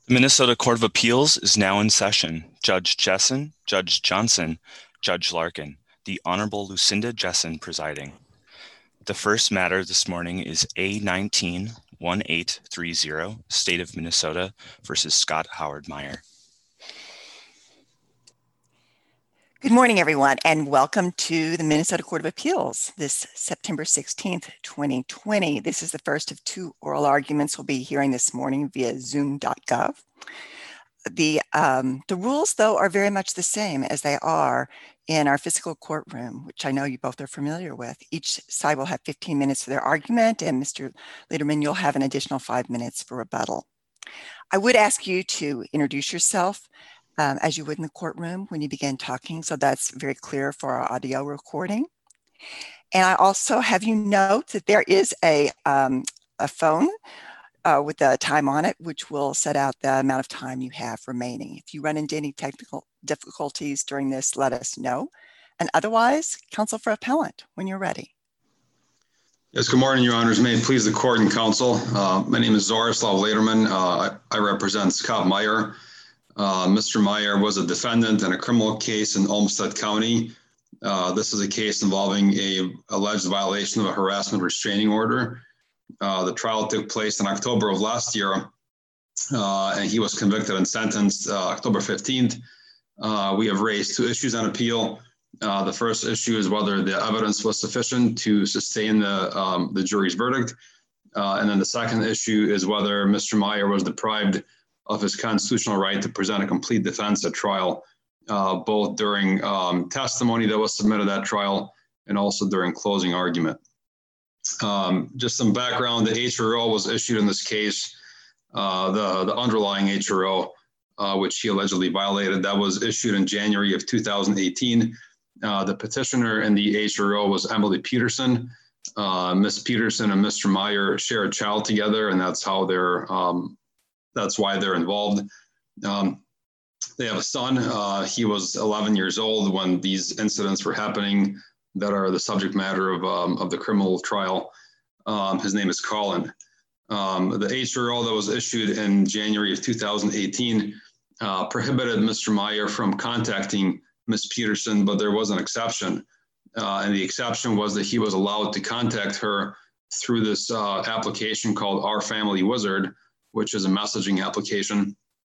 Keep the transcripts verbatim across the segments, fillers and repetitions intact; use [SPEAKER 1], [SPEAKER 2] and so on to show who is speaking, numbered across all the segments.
[SPEAKER 1] The Minnesota Court of Appeals is now in session. Judge Jessen, Judge Johnson, Judge Larkin, the Honorable Lucinda Jessen presiding. The first matter this morning is A nineteen one eight three zero, State of Minnesota versus Scott Howard Meyer.
[SPEAKER 2] Good morning, everyone, and welcome to the Minnesota Court of Appeals this September sixteenth, twenty twenty. This is the first of two oral arguments we'll be hearing this morning via zoom dot gov. The, um, the rules, though, are very much the same as they are in our physical courtroom, which I know you both are familiar with. Each side will have fifteen minutes for their argument, and Mister Lederman, you'll have an additional five minutes for rebuttal. I would ask you to introduce yourself Um, as you would in the courtroom when you begin talking, so that's very clear for our audio recording. And I also have you note that there is a, um, a phone uh, with a time on it, which will set out the amount of time you have remaining. If you run into any technical difficulties during this, let us know. And otherwise, counsel for appellant, when you're ready.
[SPEAKER 3] Yes, good morning, Your Honors. May it please the court and counsel. Uh, my name is Zorislav Lederman. Uh, I, I represent Scott Meyer. Uh, Mister Meyer was a defendant in a criminal case in Olmsted County. Uh, this is a case involving a alleged violation of a harassment restraining order. Uh, the trial took place in October of last year, uh, and he was convicted and sentenced uh, October fifteenth. Uh, we have raised two issues on appeal. Uh, the first issue is whether the evidence was sufficient to sustain the, um, the jury's verdict. Uh, and then the second issue is whether Mister Meyer was deprived of his constitutional right to present a complete defense at trial, uh, both during um, testimony that was submitted at trial and also during closing argument. Um, just some background, the H R O was issued in this case, uh, the, the underlying H R O, uh, which he allegedly violated, that was issued in January of two thousand eighteen. Uh, the petitioner in the H R O was Emily Peterson. Uh, Miz Peterson and Mister Meyer share a child together, and that's how they're um, That's why they're involved. Um, they have a son. Uh, he was eleven years old when these incidents were happening that are the subject matter of, um, of the criminal trial. Um, his name is Colin. Um, the H R O that was issued in January of two thousand eighteen uh, prohibited Mister Meyer from contacting Miz Peterson, but there was an exception. Uh, and the exception was that he was allowed to contact her through this uh, application called Our Family Wizard, which is a messaging application.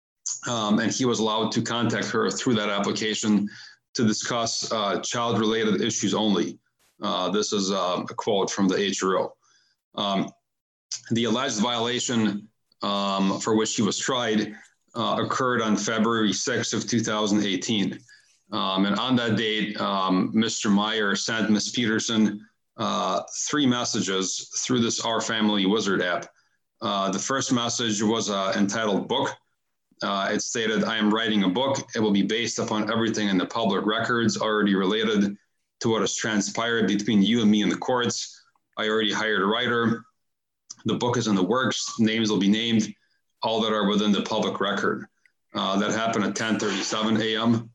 [SPEAKER 3] Um, and he was allowed to contact her through that application to discuss uh, child-related issues only. Uh, this is uh, a quote from the H R O. Um, the alleged violation um, for which he was tried uh, occurred on February sixth of two thousand eighteen. Um, and on that date, um, Mister Meyer sent Miz Peterson uh, three messages through this Our Family Wizard app. Uh, the first message was uh, entitled Book. Uh, it stated, I am writing a book. It will be based upon everything in the public records already related to what has transpired between you and me in the courts. I already hired a writer. The book is in the works. Names will be named, all that are within the public record. Uh, that happened at ten thirty-seven a.m.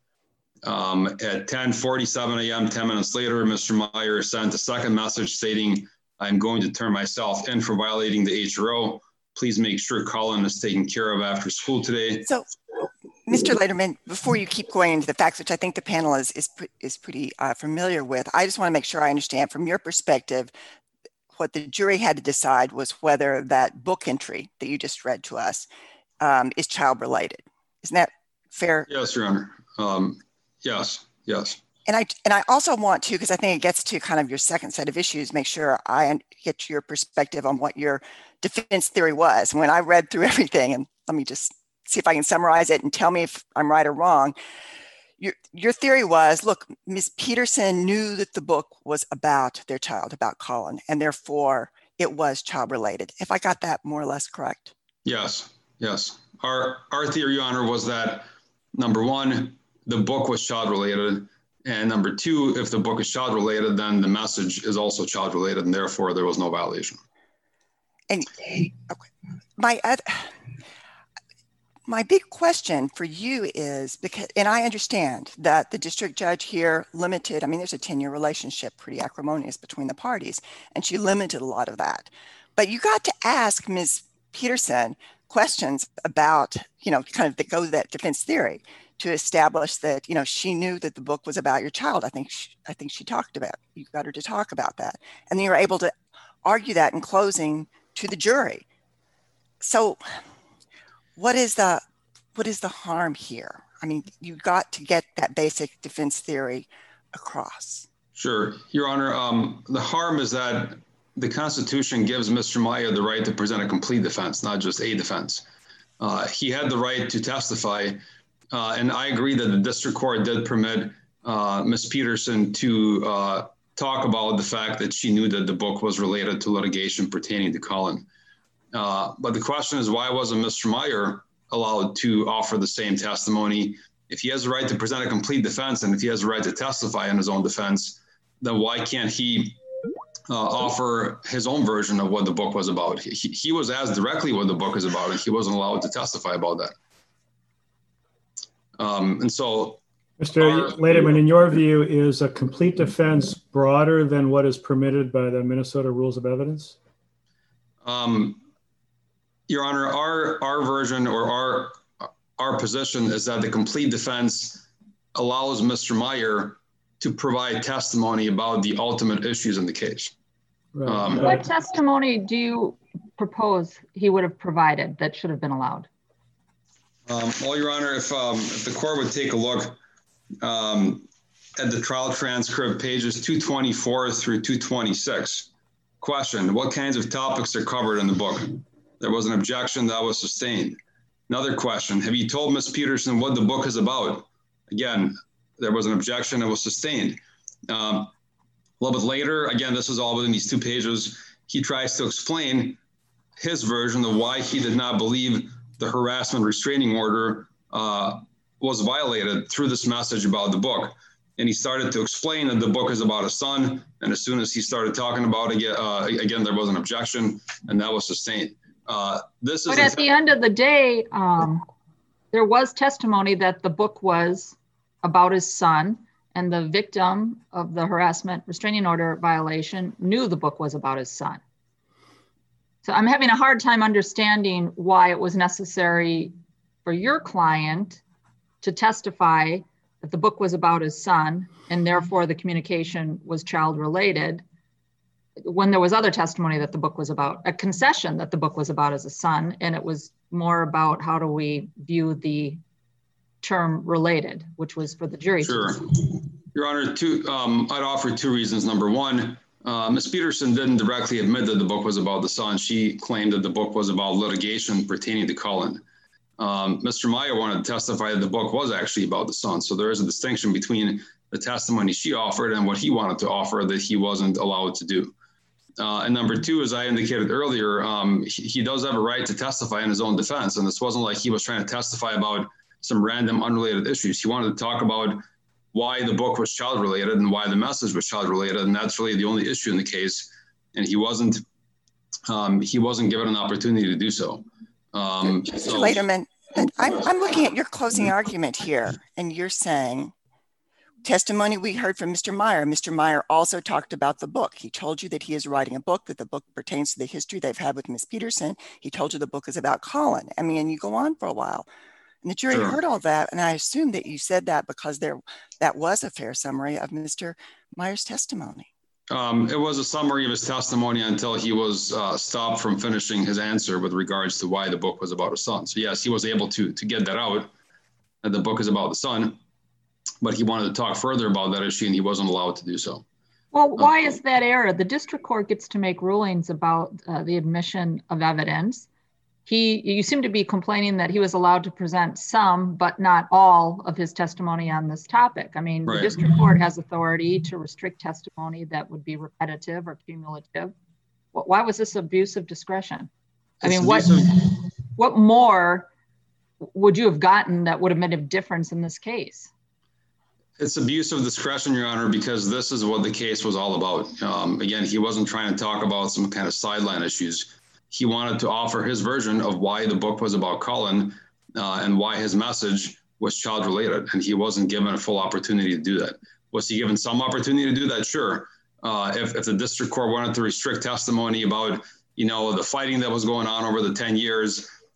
[SPEAKER 3] Um, at ten forty-seven a.m., ten minutes later, Mister Meyer sent a second message stating, I'm going to turn myself in for violating the H R O. Please make sure Colin is taken care of after school today.
[SPEAKER 2] So, Mister Lederman, before you keep going into the facts, which I think the panel is is, is pretty uh, familiar with, I just want to make sure I understand from your perspective, what the jury had to decide was whether that book entry that you just read to us um, is child related. Isn't that fair?
[SPEAKER 3] Yes, Your Honor. Um, yes, yes.
[SPEAKER 2] And I and I also want to, because I think it gets to kind of your second set of issues, make sure I get your perspective on what your defense theory was. When I read through everything, and let me just see if I can summarize it and tell me if I'm right or wrong. Your, your theory was, look, Miz Peterson knew that the book was about their child, about Colin, and therefore it was child related. If I got that more or less correct.
[SPEAKER 3] Yes, yes. Our, our theory, Your Honor, was that, number one, the book was child related. And number two, if the book is child related, then the message is also child related, and therefore there was no violation.
[SPEAKER 2] And okay. my other, my big question for you is because, and I understand that the district judge here limited, I mean, there's a ten year relationship, pretty acrimonious between the parties, and she limited a lot of that. But you got to ask Miz Peterson questions about, you know, kind of that go to that defense theory to establish that, you know, she knew that the book was about your child. I think she, I think she talked about, you got her to talk about that. And then you were able to argue that in closing to the jury. So what is the, what is the harm here? I mean, you got to get that basic defense theory across.
[SPEAKER 3] Sure, Your Honor. Um, the harm is that the Constitution gives Mister Meyer the right to present a complete defense, not just a defense. Uh, he had the right to testify, uh, and I agree that the district court did permit uh, Miz Peterson to uh, talk about the fact that she knew that the book was related to litigation pertaining to Cullen. Uh, but the question is, why wasn't Mister Meyer allowed to offer the same testimony? If he has the right to present a complete defense, and if he has the right to testify in his own defense, then why can't he uh, offer his own version of what the book was about? He, he was asked directly what the book is about, and he wasn't allowed to testify about that. Um, and so,
[SPEAKER 4] Mister Our, Lederman, in your view, is a complete defense broader than what is permitted by the Minnesota Rules of Evidence?
[SPEAKER 3] Um, Your Honor, our our version or our our position is that the complete defense allows Mister Meyer to provide testimony about the ultimate issues in the case.
[SPEAKER 4] Right.
[SPEAKER 3] Um,
[SPEAKER 5] what testimony do you propose he would have provided that should have been allowed?
[SPEAKER 3] Um, well, Your Honor, if, um, if the court would take a look um, at the trial transcript, pages two twenty-four through two twenty-six, question, what kinds of topics are covered in the book? There was an objection that was sustained. Another question, have you told Miz Peterson what the book is about? Again, there was an objection that was sustained. Um, a little bit later, again, this is all within these two pages, he tries to explain his version of why he did not believe the harassment restraining order uh, was violated through this message about the book. And he started to explain that the book is about a son. And as soon as he started talking about it, uh, again, there was an objection and that was sustained. Uh, this
[SPEAKER 5] but
[SPEAKER 3] is
[SPEAKER 5] at the end of the day, um, there was testimony that the book was about his son, and the victim of the harassment restraining order violation knew the book was about his son. So I'm having a hard time understanding why it was necessary for your client to testify that the book was about his son, and therefore the communication was child related, when there was other testimony that the book was about, a concession that the book was about as a son, and it was more about how do we view the term related, which was for the jury.
[SPEAKER 3] Sure. Your Honor, two, um, I'd offer two reasons. Number one, uh, Miz Peterson didn't directly admit that the book was about the son. She claimed that the book was about litigation pertaining to Cullen. Um, Mister Meyer wanted to testify that the book was actually about the son. So there is a distinction between the testimony she offered and what he wanted to offer that he wasn't allowed to do. Uh, and number two, as I indicated earlier, um, he, he does have a right to testify in his own defense. And this wasn't like he was trying to testify about some random unrelated issues. He wanted to talk about why the book was child related and why the message was child related. And that's really the only issue in the case. And he wasn't, um, he wasn't given an opportunity to do so. Um,
[SPEAKER 2] Mister
[SPEAKER 3] so
[SPEAKER 2] Lederman, I'm, I'm looking at your closing argument here, and you're saying testimony we heard from Mister Meyer. Mister Meyer also talked about the book. He told you that he is writing a book, that the book pertains to the history they've had with Miz Peterson. He told you the book is about Cullen. I mean, and you go on for a while. And the jury
[SPEAKER 3] Sure.
[SPEAKER 2] heard all that, and I assume that you said that because there that was a fair summary of Mister Meyer's testimony.
[SPEAKER 3] Um, it was a summary of his testimony until he was uh, stopped from finishing his answer with regards to why the book was about his son. So yes, he was able to, to get that out, that the book is about the son, but he wanted to talk further about that issue and he wasn't allowed to do so.
[SPEAKER 5] Well, why is that error? The district court gets to make rulings about uh, the admission of evidence. He, you seem to be complaining that he was allowed to present some, but not all of his testimony on this topic. I mean,
[SPEAKER 3] Right.
[SPEAKER 5] the district court has authority to restrict testimony that would be repetitive or cumulative. Why was this abuse of discretion? I
[SPEAKER 3] It's
[SPEAKER 5] mean, what,
[SPEAKER 3] abusive-
[SPEAKER 5] what more would you have gotten that would have made a difference in this case?
[SPEAKER 3] It's abuse of discretion, Your Honor, because this is what the case was all about. Um, again, he wasn't trying to talk about some kind of sideline issues. He wanted to offer his version of why the book was about Cullen uh, and why his message was child related. And he wasn't given a full opportunity to do that. Was he given some opportunity to do that? Sure. Uh, if, if the district court wanted to restrict testimony about, you know, the fighting that was going on over the ten years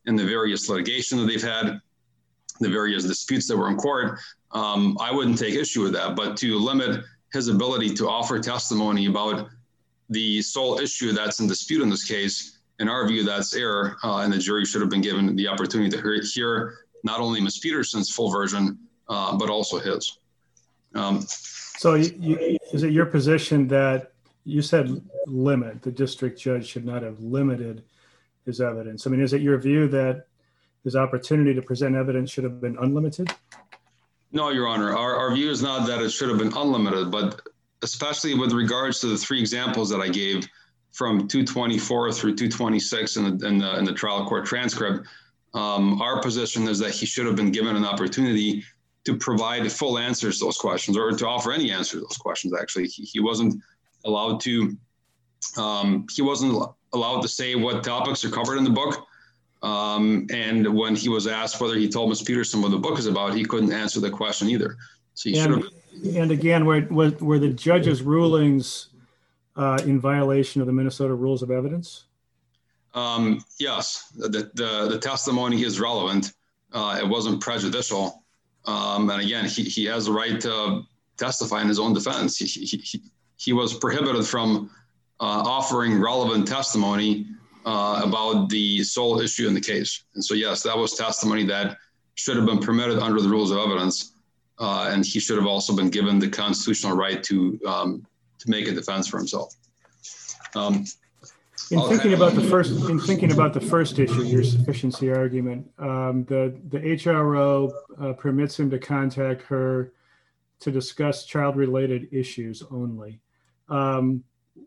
[SPEAKER 3] in the various litigation that they've had, the various disputes that were in court, um, I wouldn't take issue with that. But to limit his ability to offer testimony about the sole issue that's in dispute in this case, in our view, that's error, uh, and the jury should have been given the opportunity to hear, hear not only Miz Peterson's full version, uh, but also his. Um,
[SPEAKER 4] so you, you, is it your position that you said limit, the district judge should not have limited his evidence? I mean, is it your view that his opportunity to present evidence should have been unlimited?
[SPEAKER 3] No, Your Honor. Our, our view is not that it should have been unlimited, but especially with regards to the three examples that I gave from two twenty-four through two twenty-six in the, in the, in the trial court transcript, um, our position is that he should have been given an opportunity to provide full answers to those questions, or to offer any answer to those questions, actually. He, he wasn't allowed to, um, he wasn't allowed to say what topics are covered in the book. Um, and when he was asked whether he told Miz Peterson what the book is about, he couldn't answer the question either. So he
[SPEAKER 4] and,
[SPEAKER 3] should have.
[SPEAKER 4] And again, were, were, were the judge's rulings uh, in violation of the Minnesota Rules of Evidence?
[SPEAKER 3] Um, yes, the, the, the testimony is relevant. Uh, it wasn't prejudicial. Um, and again, he, he has the right to testify in his own defense. He, he, he, he was prohibited from uh, offering relevant testimony uh, about the sole issue in the case. And so, yes, that was testimony that should have been permitted under the rules of evidence. Uh, and he should have also been given the constitutional right to um, to make a defense for himself. Um,
[SPEAKER 4] in thinking about the first, in thinking about the first issue, your sufficiency argument, um, the the H R O uh, permits him to contact her to discuss child-related issues only. Um,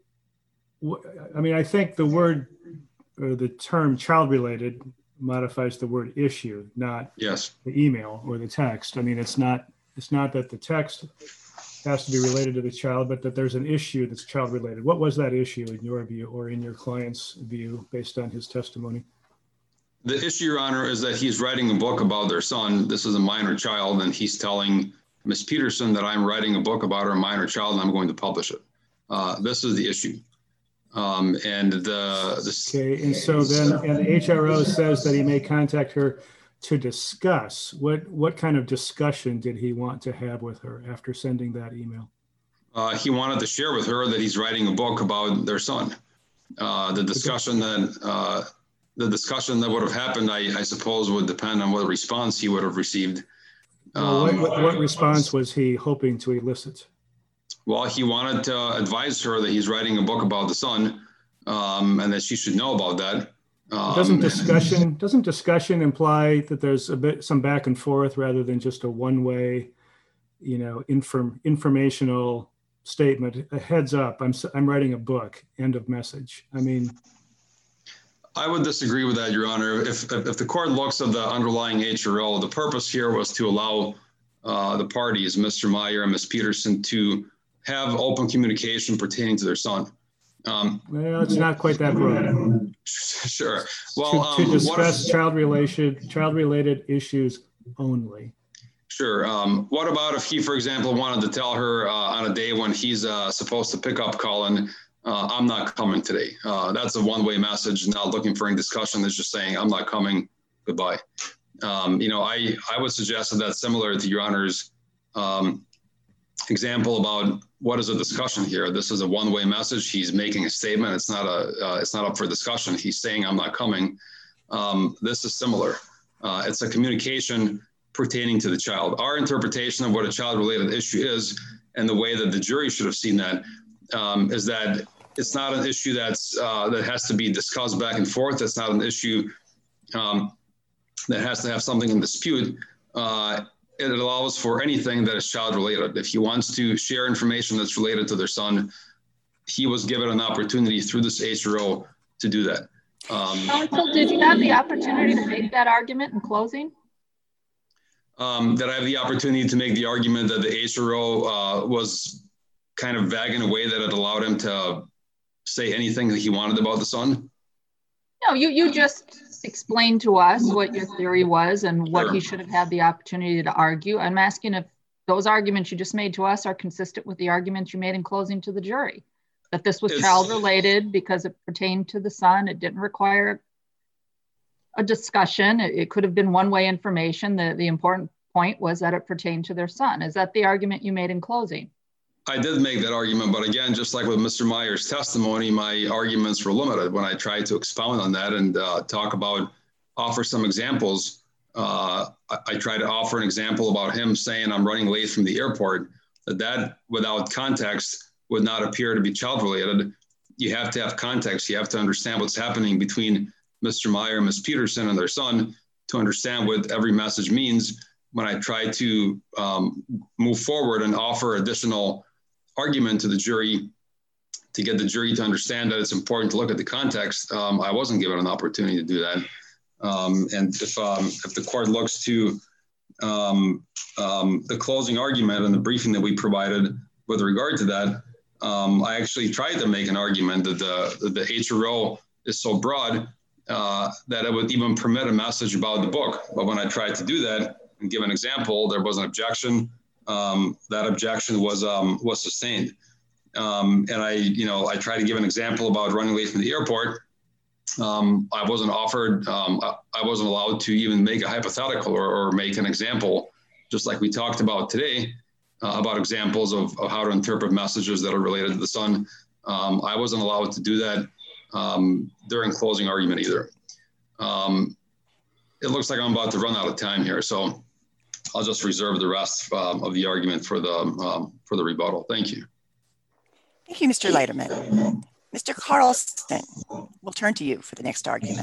[SPEAKER 4] I mean, I think the word or the term child-related modifies the word issue, not
[SPEAKER 3] yes.
[SPEAKER 4] the email or the text. I mean, it's not it's not that the text has to be related to the child, but that there's an issue that's child-related. What was that issue in your view or in your client's view based on his testimony?
[SPEAKER 3] The issue, Your Honor, is that he's writing a book about their son. This is a minor child, and he's telling Miz Peterson that I'm writing a book about her minor child and I'm going to publish it. Uh, this is the issue. Um, and the this,
[SPEAKER 4] okay, and so then, and the H R O says that he may contact her to discuss. What what kind of discussion did he want to have with her after sending that email?
[SPEAKER 3] Uh, he wanted to share with her that he's writing a book about their son. Uh, the discussion that uh, the discussion that would have happened, I, I suppose, would depend on what response he would have received.
[SPEAKER 4] Um, what, what, what response was he hoping to elicit?
[SPEAKER 3] Well, he wanted to advise her that he's writing a book about the son, um, and that she should know about that. Um,
[SPEAKER 4] doesn't discussion doesn't discussion imply that there's a bit some back and forth rather than just a one-way, you know, inform informational statement? A heads up, I'm I'm writing a book. End of message. I mean,
[SPEAKER 3] I would disagree with that, Your Honor. If if, if the court looks at the underlying H R O, the purpose here was to allow uh, the parties, Mister Meyer and Miz Peterson, to have open communication pertaining to their son. Um,
[SPEAKER 4] well, it's not quite that broad.
[SPEAKER 3] Sure. Well,
[SPEAKER 4] to, to
[SPEAKER 3] um,
[SPEAKER 4] discuss
[SPEAKER 3] if,
[SPEAKER 4] child relation, child-related issues only.
[SPEAKER 3] Sure. Um, what about if he, for example, wanted to tell her uh, on a day when he's uh, supposed to pick up Colin, uh, I'm not coming today. Uh, that's a one-way message, not looking for any discussion. It's just saying, I'm not coming, goodbye. Um, you know, I, I would suggest that that's similar to Your Honor's um, example about what is a discussion here. This is a one-way message. He's making a statement. It's not a. Uh, it's not up for discussion. He's saying, "I'm not coming." Um, this is similar. Uh, it's a communication pertaining to the child. Our interpretation of what a child-related issue is, and the way that the jury should have seen that, um, is that it's not an issue that's uh, that has to be discussed back and forth. It's not an issue um, that has to have something in dispute. Uh, It allows for anything that is child-related. If he wants to share information that's related to their son, he was given an opportunity through this H R O to do that. Um,
[SPEAKER 5] Counsel, did you have the opportunity to make that argument in closing?
[SPEAKER 3] Um, that I have the opportunity to make the argument that the H R O uh, was kind of vague in a way that it allowed him to say anything that he wanted about the son?
[SPEAKER 5] No, you, you just explained to us what your theory was and what
[SPEAKER 3] Sure.
[SPEAKER 5] he should have had the opportunity to argue. I'm asking if those arguments you just made to us are consistent with the arguments you made in closing to the jury, that this was
[SPEAKER 3] It's-
[SPEAKER 5] child related because it pertained to the son. It didn't require a discussion. It, it could have been one-way information. The, the important point was that it pertained to their son. Is that the argument you made in closing?
[SPEAKER 3] I did make that argument, but again, just like with Mister Meyer's testimony, my arguments were limited when I tried to expound on that and uh, talk about, offer some examples. Uh, I, I tried to offer an example about him saying I'm running late from the airport, that that without context would not appear to be child related. You have to have context. You have to understand what's happening between Mister Meyer and Miz Peterson and their son to understand what every message means. When I try to um, move forward and offer additional argument to the jury to get the jury to understand that it's important to look at the context, um, I wasn't given an opportunity to do that. Um, and if um, if the court looks to um, um, the closing argument and the briefing that we provided with regard to that, um, I actually tried to make an argument that the, that the H R O is so broad uh, that it would even permit a message about the book. But when I tried to do that and give an example, there was an objection. Um, that objection was um, was sustained. Um, and I, you know, I tried to give an example about running late from the airport. Um, I wasn't offered, um, I, I wasn't allowed to even make a hypothetical or, or make an example, just like we talked about today, uh, about examples of, of how to interpret messages that are related to the son. Um, I wasn't allowed to do that um, during closing argument either. Um, it looks like I'm about to run out of time here, so I'll just reserve the rest um, of the argument for the um, for the rebuttal. Thank you.
[SPEAKER 2] Thank you, Mister Lederman. Mister Carlson, we'll turn to you for the next argument.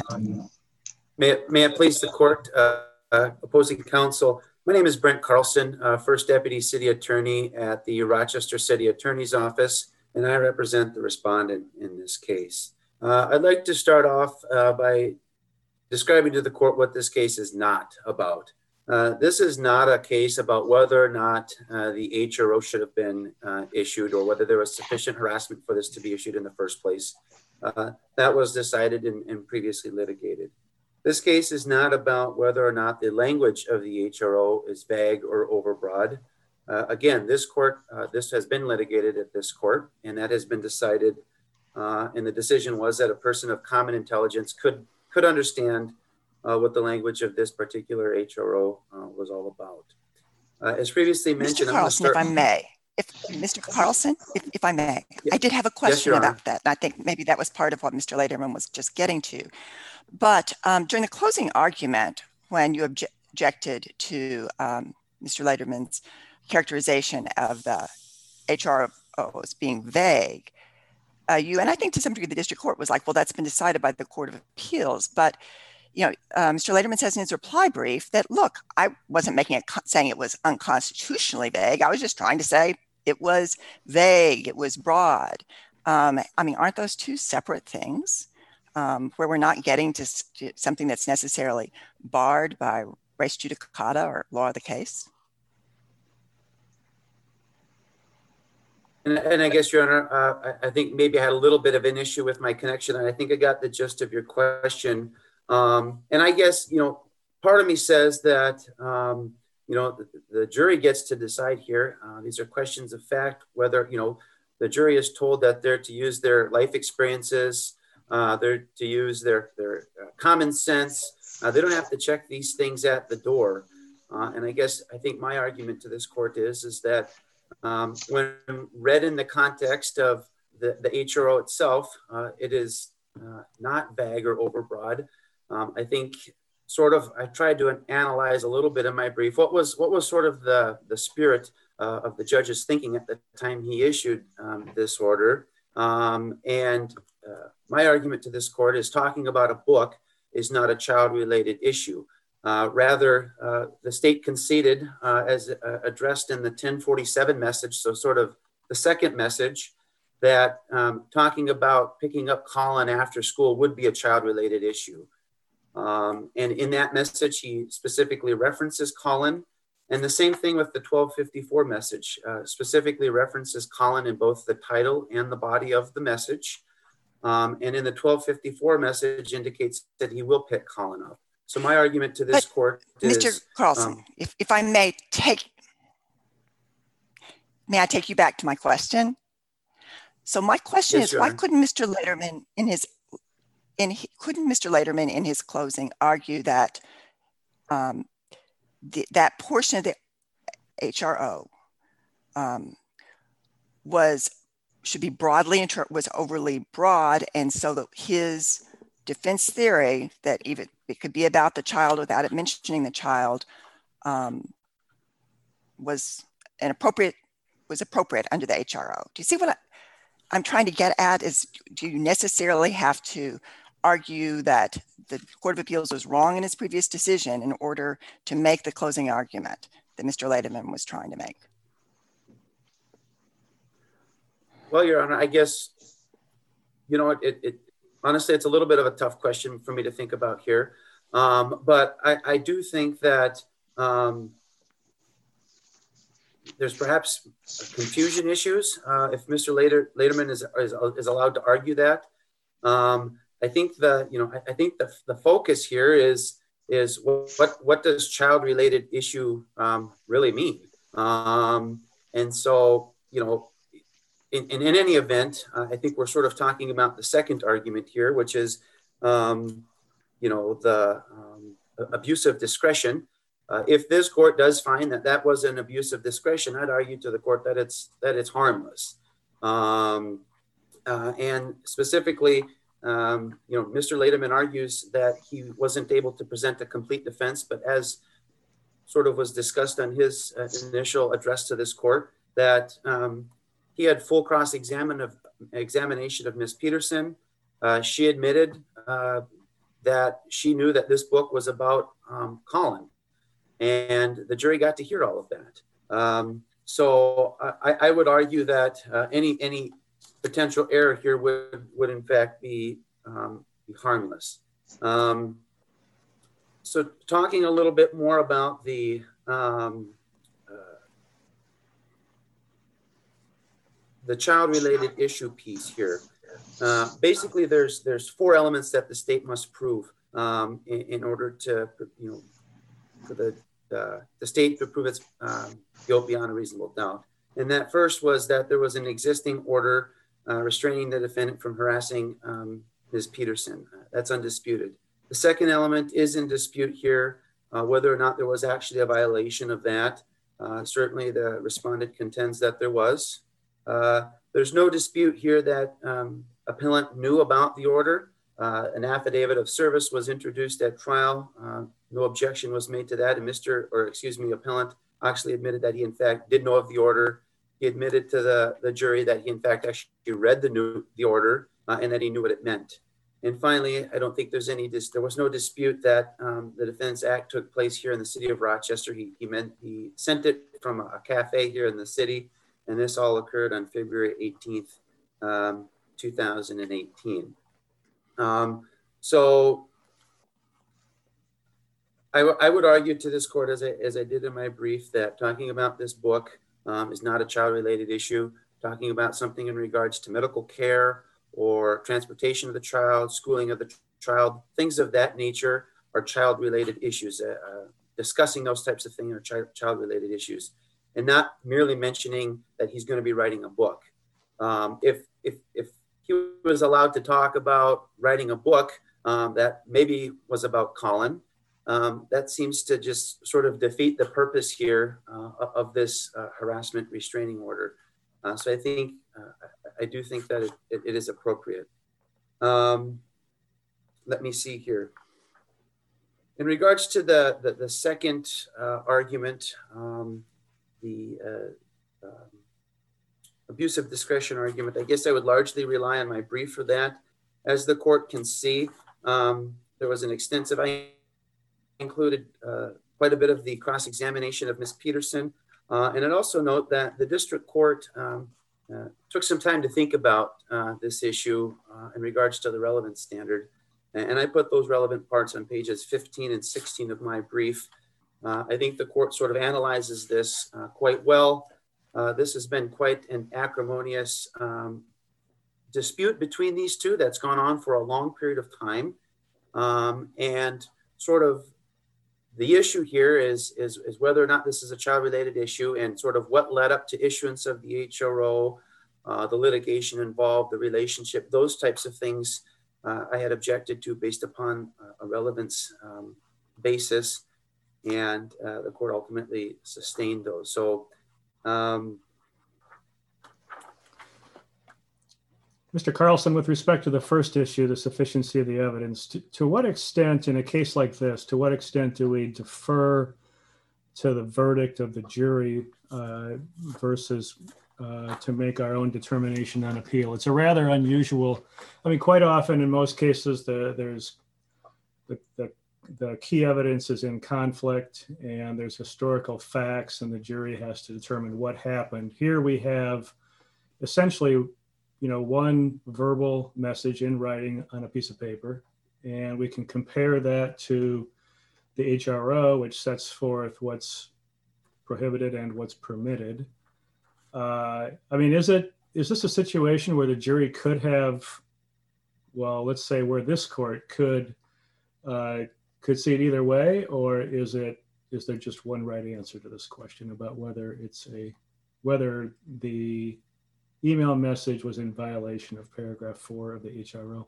[SPEAKER 6] May it, may it please the court, uh, uh, opposing counsel. My name is Brent Carlson, uh, First Deputy City Attorney at the Rochester City Attorney's Office, and I represent the respondent in this case. Uh, I'd like to start off uh, by describing to the court what this case is not about. Uh, this is not a case about whether or not uh, the H R O should have been uh, issued or whether there was sufficient harassment for this to be issued in the first place. Uh, that was decided and, and previously litigated. This case is not about whether or not the language of the H R O is vague or overbroad. Uh, again, this court, uh, this has been litigated at this court, and that has been decided. Uh, and the decision was that a person of common intelligence could, could understand Uh, what the language of this particular H R O uh, was all about. Uh, as previously mentioned,
[SPEAKER 2] Mister Carlson,
[SPEAKER 6] start...
[SPEAKER 2] if I may, if Mister Carlson, if, if I may, yeah. I did have a question yes, about that. And I think maybe that was part of what Mister Lederman was just getting to. But um, during the closing argument, when you obje objected to um, Mister Lederman's characterization of the H R O as being vague, uh, you, and I think to some degree the district court was like, well, that's been decided by the Court of Appeals. But you know, uh, Mister Lederman says in his reply brief that, look, I wasn't making it saying it was unconstitutionally vague. I was just trying to say it was vague, it was broad. Um, I mean, aren't those two separate things um, where we're not getting to, to something that's necessarily barred by res judicata or law of the case?
[SPEAKER 6] And, and I guess, Your Honor, uh, I, I think maybe I had a little bit of an issue with my connection, and I think I got the gist of your question. Um, and I guess, you know, part of me says that, um, you know, the, the jury gets to decide here. Uh, these are questions of fact, whether, you know, the jury is told that they're to use their life experiences, uh, they're to use their, their uh, common sense. Uh, they don't have to check these things at the door. Uh, and I guess, I think my argument to this court is, is that um, when read in the context of the, the H R O itself, uh, it is uh, not vague or overbroad. Um, I think sort of, I tried to analyze a little bit in my brief, what was what was sort of the, the spirit uh, of the judge's thinking at the time he issued um, this order. Um, and uh, my argument to this court is talking about a book is not a child-related issue. Uh, rather, uh, the state conceded uh, as uh, addressed in the ten forty-seven message, so sort of the second message, that um, talking about picking up Colin after school would be a child-related issue. Um, and in that message, he specifically references Colin. And the same thing with the twelve fifty-four message, uh, specifically references Colin in both the title and the body of the message. Um, and in the twelve fifty-four message indicates that he will pick Colin up. So my argument to this but, court is—
[SPEAKER 2] Mister Carlson, um, if, if I may take, may I take you back to my question? So my question
[SPEAKER 6] yes,
[SPEAKER 2] is, why couldn't Mister Lederman in his in, couldn't Mister Lederman in his closing argue that um, the, that portion of the H R O um, was should be broadly inter- was overly broad, and so that his defense theory that even it could be about the child without it mentioning the child um, was an appropriate was appropriate under the H R O. Do you see what I, I'm trying to get at? Is do you necessarily have to argue that the Court of Appeals was wrong in its previous decision in order to make the closing argument that Mister Lederman was trying to make?
[SPEAKER 6] Well, Your Honor, I guess, you know, it, it honestly, it's a little bit of a tough question for me to think about here. Um, but I, I do think that um, there's perhaps confusion issues uh, if Mister Leder, Lederman is, is, is allowed to argue that. Um, I think the, you know, I, I think the, the focus here is, is what, what does child-related issue um, really mean? Um, and so, you know, in, in, in any event, uh, I think we're sort of talking about the second argument here, which is, um, you know, the um, abuse of discretion. Uh, if this court does find that that was an abuse of discretion, I'd argue to the court that it's that it's harmless. Um, uh, and specifically, um, you know, Mister Lederman argues that he wasn't able to present a complete defense, but as sort of was discussed on his uh, initial address to this court, that um, he had full cross-examination of examination of Miz Peterson. Uh, she admitted uh, that she knew that this book was about um, Colin. And the jury got to hear all of that. Um, so I, I would argue that uh, any any potential error here would, would in fact be, um, be harmless. Um, so talking a little bit more about the um, uh, the child-related issue piece here. Uh, basically, there's there's four elements that the state must prove um, in, in order to, you know, for the, the, the state to prove its um, guilt beyond a reasonable doubt. And that first was that there was an existing order uh, restraining the defendant from harassing um, Miz Peterson. Uh, that's undisputed. The second element is in dispute here, uh, whether or not there was actually a violation of that. Uh, certainly the respondent contends that there was. Uh, there's no dispute here that um, appellant knew about the order. Uh, an affidavit of service was introduced at trial. Uh, no objection was made to that. And Mister or excuse me, appellant actually admitted that he in fact did know of the order. He admitted to the, the jury that he in fact actually read the new the order uh, and that he knew what it meant. And finally, I don't think there's any, dis- there was no dispute that um, the Defense Act took place here in the city of Rochester. He, he meant he sent it from a, a cafe here in the city. And this all occurred on February eighteenth, um, two thousand eighteen. Um, so I, w- I would argue to this court, as I, as I did in my brief, that talking about this book um, is not a child-related issue. Talking about something in regards to medical care or transportation of the child, schooling of the child, things of that nature are child-related issues. Uh, uh, discussing those types of things are chi- child-related issues, and not merely mentioning that he's going to be writing a book. Um, if if if he was allowed to talk about writing a book um, that maybe was about Colin, um, that seems to just sort of defeat the purpose here uh, of this uh, harassment restraining order. Uh, so I think, uh, I do think that it, it, it is appropriate. Um, let me see here. In regards to the, the, the second uh, argument, um, the uh, um, abuse of discretion argument, I guess I would largely rely on my brief for that. As the court can see, um, there was an extensive, I included uh, quite a bit of the cross-examination of Miz Peterson. Uh, and I'd also note that the district court um, uh, took some time to think about uh, this issue uh, in regards to the relevance standard. And I put those relevant parts on pages fifteen and sixteen of my brief. Uh, I think the court sort of analyzes this uh, quite well. Uh, this has been quite an acrimonious um, dispute between these two that's gone on for a long period of time. Um, and sort of the issue here is, is, is whether or not this is a child-related issue and sort of what led up to issuance of the H R O, uh, the litigation involved, the relationship, those types of things. uh, I had objected to based upon a relevance um, basis, and uh, the court ultimately sustained those. So, um,
[SPEAKER 4] Mister Carlson, with respect to the first issue, the sufficiency of the evidence, to, to what extent in a case like this, to what extent do we defer to the verdict of the jury uh, versus uh, to make our own determination on appeal? It's a rather unusual, I mean, quite often in most cases, the, there's the, the, the key evidence is in conflict and there's historical facts and the jury has to determine what happened. Here we have essentially you know, one verbal message in writing on a piece of paper, and we can compare that to the H R O, which sets forth what's prohibited and what's permitted. Uh, I mean, is it is this a situation where the jury could have, well, let's say where this court could uh, could see it either way, or is it is there just one right answer to this question about whether it's a whether the email message was in violation of paragraph four of the H R O?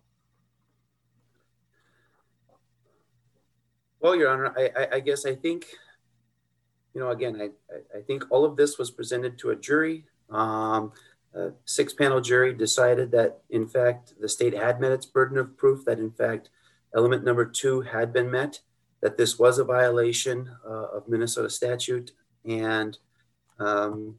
[SPEAKER 6] Well, Your Honor, I, I, I guess I think, you know, again, I, I think all of this was presented to a jury. Um, a six-panel jury decided that, in fact, the state had met its burden of proof, that, in fact, element number two had been met, that this was a violation uh, of Minnesota statute. And um,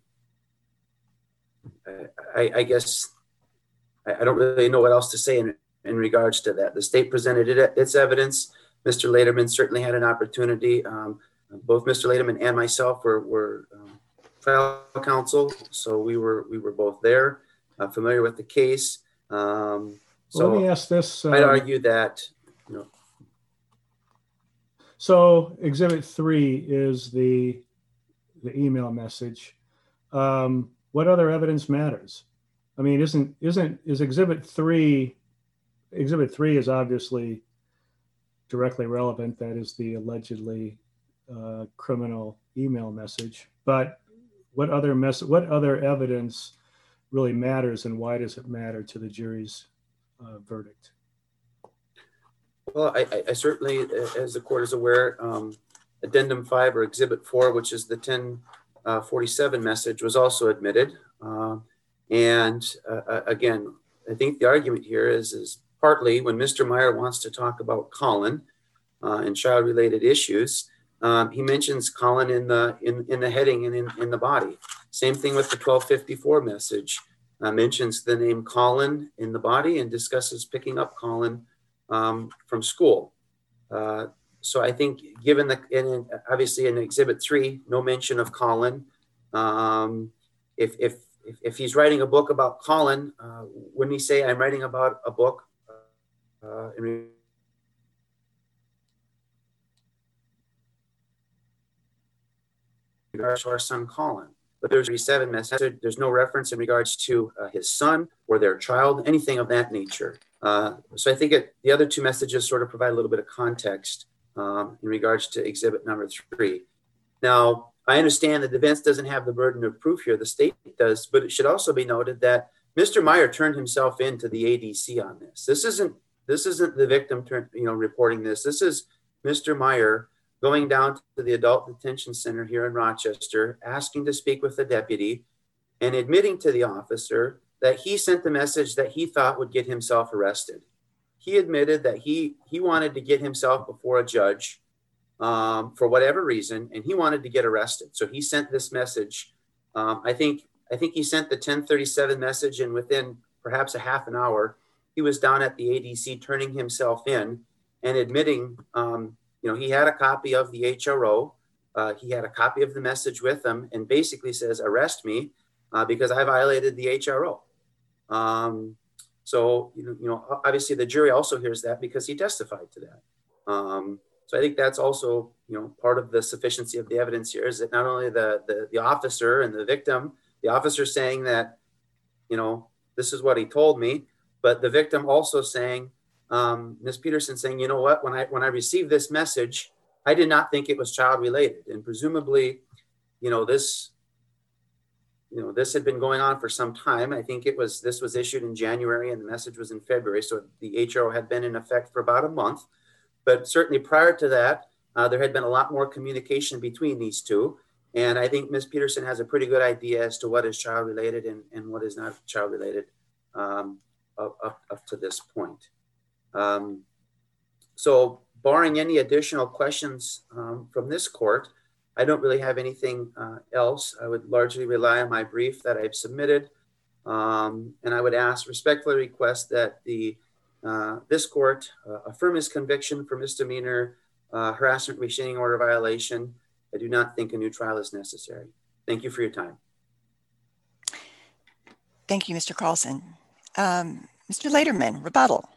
[SPEAKER 6] I, I guess I don't really know what else to say in, in regards to that. The state presented it, its evidence. Mister Lederman certainly had an opportunity. Um, both Mister Lederman and myself were, were um, trial counsel, so we were we were both there, uh, familiar with the case. Um, so
[SPEAKER 4] let me ask this.
[SPEAKER 6] I'd
[SPEAKER 4] um,
[SPEAKER 6] argue that, you know.
[SPEAKER 4] So Exhibit three is the the email message. Um, What other evidence matters? I mean, isn't isn't is Exhibit three? Exhibit three is obviously directly relevant. That is the allegedly uh, criminal email message. But what other mess? What other evidence really matters, and why does it matter to the jury's uh, verdict?
[SPEAKER 6] Well, I, I certainly, as the court is aware, um, Addendum five or Exhibit four, which is the ten. Uh, forty-seven message, was also admitted. Uh, and uh, again, I think the argument here is, is partly when Mister Meyer wants to talk about Colin uh, and child-related issues, um, he mentions Colin in the in, in the heading and in, in the body. Same thing with the twelve fifty-four message, uh, mentions the name Colin in the body and discusses picking up Colin um, from school. Uh, So I think given the, in, obviously in Exhibit three, no mention of Colin. Um, if, if, if, if he's writing a book about Colin, uh, wouldn't he say, I'm writing about a book uh, in regards to our son Colin? But there's thirty-seven message. There's no reference in regards to uh, his son or their child, anything of that nature. Uh, so I think it, the other two messages sort of provide a little bit of context Um, in regards to exhibit number three. Now, I understand that the defense doesn't have the burden of proof here, the state does, but it should also be noted that Mister Meyer turned himself into the A D C on this. This isn't this isn't the victim turn, you know, reporting this. This is Mister Meyer going down to the adult detention center here in Rochester, asking to speak with the deputy and admitting to the officer that he sent the message that he thought would get himself arrested. He admitted that he he wanted to get himself before a judge um, for whatever reason, and he wanted to get arrested. So he sent this message. Um, I think I think he sent the ten thirty-seven message, and within perhaps a half an hour, he was down at the A D C turning himself in and admitting, um, you know, he had a copy of the H R O. Uh, he had a copy of the message with him, and basically says, "Arrest me uh, because I violated the H R O." Um, So, you know, you know, obviously the jury also hears that because he testified to that. Um, so I think that's also, you know, part of the sufficiency of the evidence here is that not only the, the, the officer and the victim, the officer saying that, you know, this is what he told me, but the victim also saying, um, Miz Peterson saying, you know what, when I, when I received this message, I did not think it was child related. And presumably, you know, this, you know, this had been going on for some time. I think it was, this was issued in January and the message was in February. So the H R O had been in effect for about a month, but certainly prior to that, uh, there had been a lot more communication between these two. And I think Miz Peterson has a pretty good idea as to what is child related and, and what is not child related um, up, up, up to this point. Um, so barring any additional questions um, from this court, I don't really have anything uh, else. I would largely rely on my brief that I've submitted. Um, and I would ask, respectfully request that the uh, this court uh, affirm his conviction for misdemeanor uh, harassment restraining order violation. I do not think a new trial is necessary. Thank you for your time.
[SPEAKER 2] Thank you, Mister Carlson. Um, Mister Lederman, rebuttal.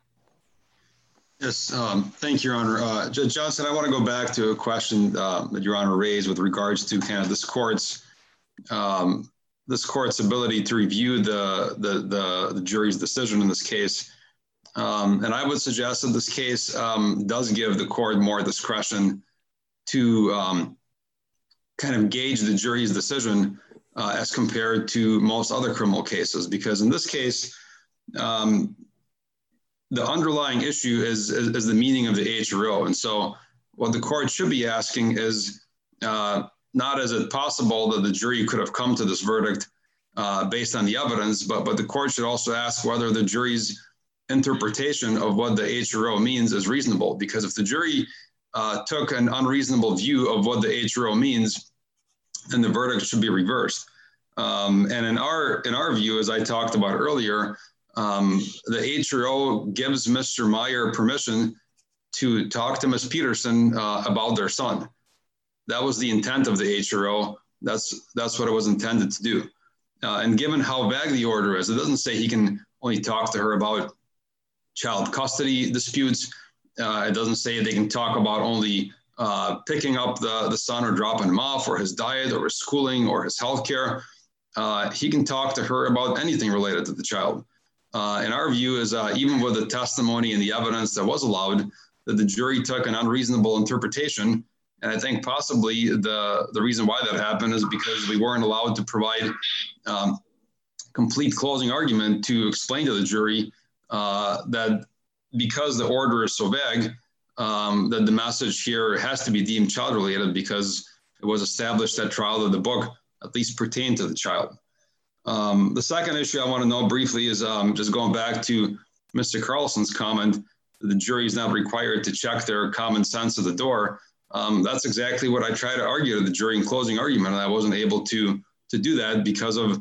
[SPEAKER 3] Yes, um, thank you, Your Honor. Uh, Judge Johnson, I want to go back to a question uh, that Your Honor raised with regards to kind of this court's um, this court's ability to review the the the, the jury's decision in this case. Um, and I would suggest that this case um, does give the court more discretion to um, kind of gauge the jury's decision uh, as compared to most other criminal cases, because in this case, um, the underlying issue is, is, is the meaning of the H R O. And so what the court should be asking is uh, not is it possible that the jury could have come to this verdict uh, based on the evidence, but, but the court should also ask whether the jury's interpretation of what the H R O means is reasonable. Because if the jury uh, took an unreasonable view of what the H R O means, then the verdict should be reversed. Um, and in our, in our view, as I talked about earlier, Um, the H R O gives Mister Meyer permission to talk to Miz Peterson uh, about their son. That was the intent of the H R O. That's that's what it was intended to do. Uh, and given how vague the order is, it doesn't say he can only talk to her about child custody disputes. Uh, it doesn't say they can talk about only uh, picking up the, the son or dropping him off, or his diet or his schooling or his health care. Uh, he can talk to her about anything related to the child. Uh, in our view is uh, even with the testimony and the evidence that was allowed, that the jury took an unreasonable interpretation. And I think possibly the, the reason why that happened is because we weren't allowed to provide um, complete closing argument to explain to the jury uh, that because the order is so vague, um, that the message here has to be deemed child related, because it was established at trial that the book at least pertained to the child. Um, the second issue I want to know briefly is um, just going back to Mister Carlson's comment, that the jury is not required to check their common sense at the door. Um, that's exactly what I try to argue to the jury in closing argument, and I wasn't able to to do that because of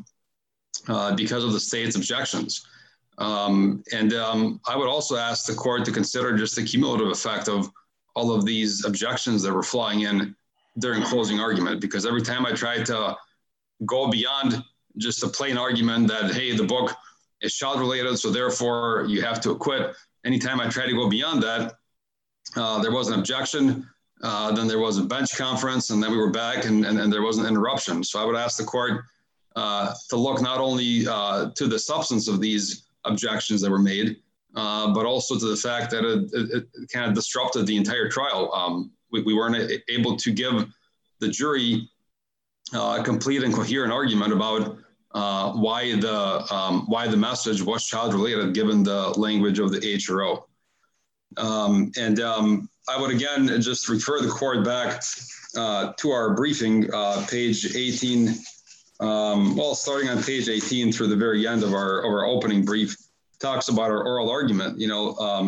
[SPEAKER 3] uh, because of the state's objections. Um, and um, I would also ask the court to consider just the cumulative effect of all of these objections that were flying in during closing argument, because every time I tried to go beyond just a plain argument that, hey, the book is child related, so therefore you have to acquit. Anytime I try to go beyond that, uh, there was an objection, uh, then there was a bench conference, and then we were back and, and, and there was an interruption. So I would ask the court uh, to look not only uh, to the substance of these objections that were made, uh, but also to the fact that it, it, it kind of disrupted the entire trial. Um, we, we weren't able to give the jury uh, a complete and coherent argument about Uh, why the um, why the message was child related, given the language of the H R O. Um, and um, I would again just refer the court back uh, to our briefing, uh, page eighteen. Um, well, starting on page eighteen through the very end of our of our opening brief, talks about our oral argument. You know, um,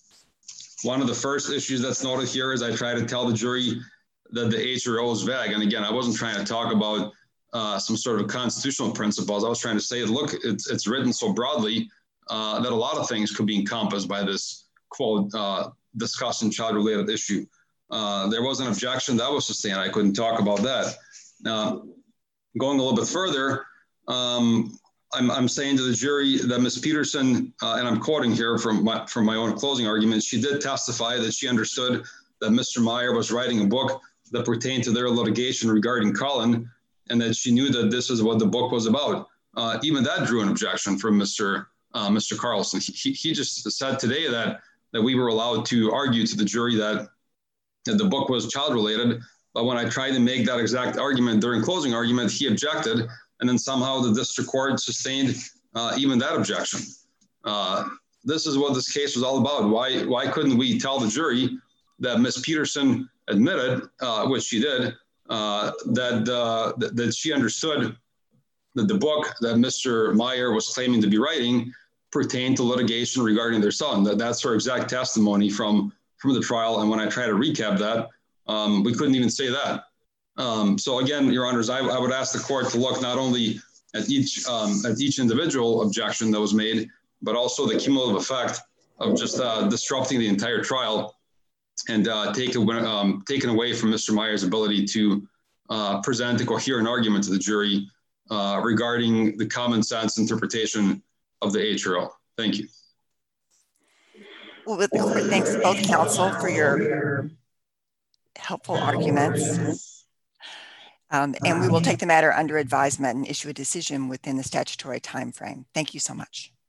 [SPEAKER 3] one of the first issues that's noted here is I try to tell the jury that the H R O is vague. And again, I wasn't trying to talk about Uh, some sort of constitutional principles. I was trying to say, look, it's, it's written so broadly uh, that a lot of things could be encompassed by this quote, uh, discussing child-related issue. Uh, there was an objection that was sustained. I couldn't talk about that. Now, going a little bit further, um, I'm, I'm saying to the jury that Miz Peterson, uh, and I'm quoting here from my, from my own closing argument, she did testify that she understood that Mister Meyer was writing a book that pertained to their litigation regarding Cullen, and that she knew that this is what the book was about. Uh, even that drew an objection from Mister Uh, Mister Carlson. He, he just said today that that we were allowed to argue to the jury that, that the book was child related, but when I tried to make that exact argument during closing argument, he objected, and then somehow the district court sustained uh, even that objection. Uh, this is what this case was all about. Why, why couldn't we tell the jury that Miz Peterson admitted, uh, which she did, uh, that, uh, th- that she understood that the book that Mister Meyer was claiming to be writing pertained to litigation regarding their son. That, that's her exact testimony from, from the trial. And when I try to recap that, um, we couldn't even say that. Um, so again, Your Honors, I, I would ask the court to look not only at each um, at each individual objection that was made, but also the cumulative effect of just uh, disrupting the entire trial and uh, take, um, taken away from Mister Meyer's ability to uh, present a coherent argument to the jury uh, regarding the common sense interpretation of the H R O. Thank you.
[SPEAKER 2] Well, the court thanks both counsel for your helpful arguments. Um, and we will take the matter under advisement and issue a decision within the statutory time frame. Thank you so much.